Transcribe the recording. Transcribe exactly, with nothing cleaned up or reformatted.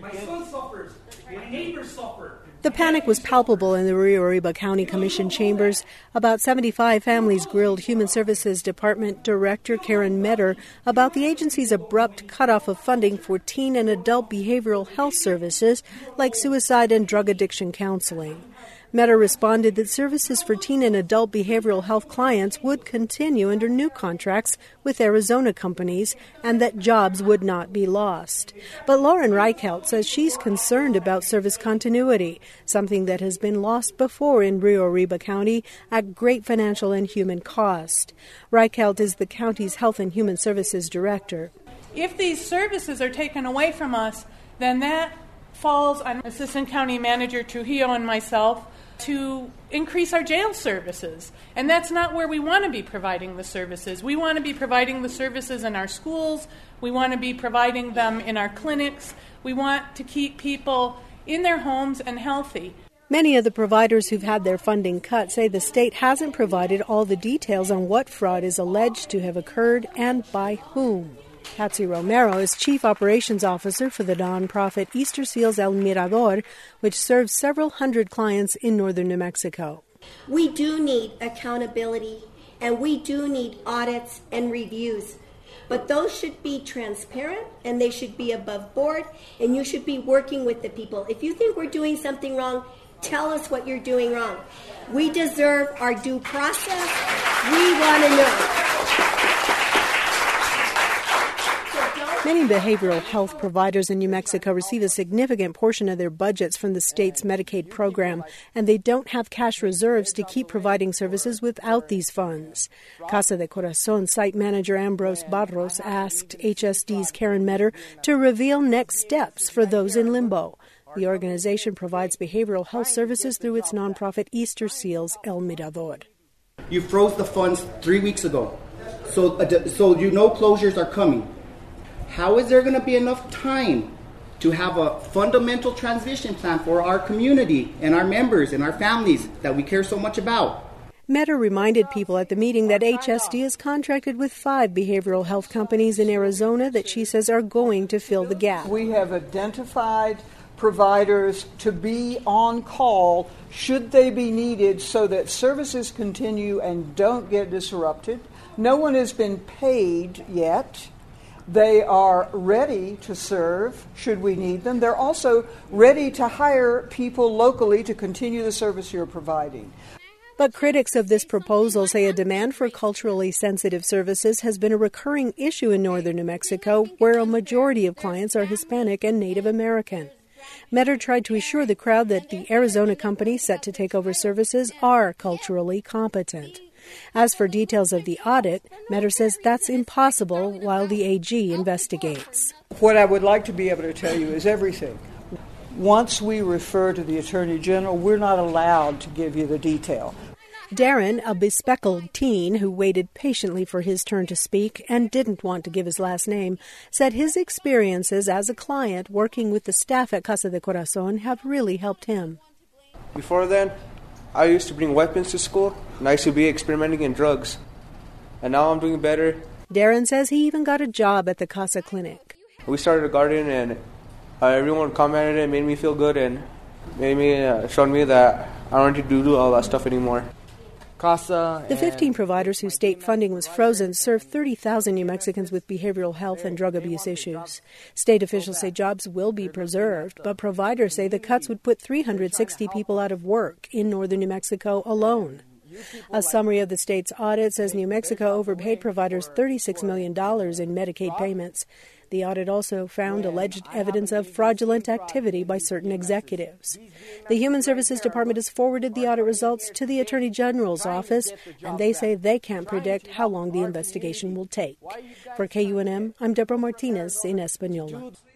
My son suffers. My neighbors suffer. The panic was palpable in the Rio Arriba County Commission chambers. About seventy-five families grilled Human Services Department Director Karen Metter about the agency's abrupt cutoff of funding for teen and adult behavioral health services like suicide and drug addiction counseling. Metter responded that services for teen and adult behavioral health clients would continue under new contracts with Arizona companies and that jobs would not be lost. But Lauren Reichelt says she's concerned about service continuity, something that has been lost before in Rio Arriba County at great financial and human cost. Reichelt is the county's Health and Human Services Director. If these services are taken away from us, then that falls on Assistant County Manager Trujillo and myself to increase our jail services. And that's not where we want to be providing the services. We want to be providing the services in our schools. We want to be providing them in our clinics. We want to keep people in their homes and healthy. Many of the providers who've had their funding cut say the state hasn't provided all the details on what fraud is alleged to have occurred and by whom. Patsy Romero is Chief Operations Officer for the nonprofit Easter Seals El Mirador, which serves several hundred clients in northern New Mexico. We do need accountability, and we do need audits and reviews. But those should be transparent, and they should be above board, and you should be working with the people. If you think we're doing something wrong, tell us what you're doing wrong. We deserve our due process. We want to know. Many behavioral health providers in New Mexico receive a significant portion of their budgets from the state's Medicaid program, and they don't have cash reserves to keep providing services without these funds. Casa de Corazon site manager Ambrose Barros asked H S D's Karen Metter to reveal next steps for those in limbo. The organization provides behavioral health services through its nonprofit Easter Seals El Mirador. You froze the funds three weeks ago, so, uh, so you know closures are coming. How is there going to be enough time to have a fundamental transition plan for our community and our members and our families that we care so much about? Metter reminded people at the meeting that H S D is contracted with five behavioral health companies in Arizona that she says are going to fill the gap. We have identified providers to be on call should they be needed so that services continue and don't get disrupted. No one has been paid yet. They are ready to serve should we need them. They're also ready to hire people locally to continue the service you're providing. But critics of this proposal say a demand for culturally sensitive services has been a recurring issue in northern New Mexico, where a majority of clients are Hispanic and Native American. Metter tried to assure the crowd that the Arizona companies set to take over services are culturally competent. As for details of the audit, Metter says that's impossible while the A G investigates. What I would like to be able to tell you is everything. Once we refer to the Attorney General, we're not allowed to give you the detail. Darren, a bespectacled teen who waited patiently for his turn to speak and didn't want to give his last name, said his experiences as a client working with the staff at Casa de Corazon have really helped him. Before then, I used to bring weapons to school, and I used to be experimenting in drugs. And now I'm doing better. Darren says he even got a job at the Casa Clinic. We started a garden, and uh, everyone commented it, made me feel good, and made me uh, showed me that I don't need to do all that stuff anymore. The fifteen providers whose state funding was frozen serve thirty thousand New Mexicans with behavioral health and drug abuse issues. State officials say jobs will be preserved, but providers say the cuts would put three hundred sixty people out of work in northern New Mexico alone. A summary of the state's audit says New Mexico overpaid providers thirty-six million dollars in Medicaid payments. The audit also found alleged evidence of fraudulent activity by certain executives. The Human Services Department has forwarded the audit results to the Attorney General's office, and they say they can't predict how long the investigation will take. For K U N M, I'm Deborah Martinez in Española.